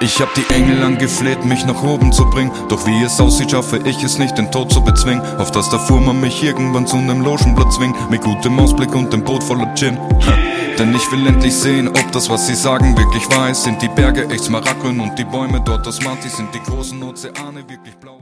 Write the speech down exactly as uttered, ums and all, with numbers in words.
Ich hab die Engel angefleht, mich nach oben zu bringen. Doch wie es aussieht, schaffe ich es nicht, den Tod zu bezwingen. Auf dass der Fuhrmann mich irgendwann zu nem Logenplatz zwingt, mit gutem Ausblick und dem Boot voller Gin. Denn ich will endlich sehen, ob das, was sie sagen, wirklich wahr ist. Sind die Berge echt Smaragden und die Bäume dort aus Marti? Sind die großen Ozeane wirklich blau?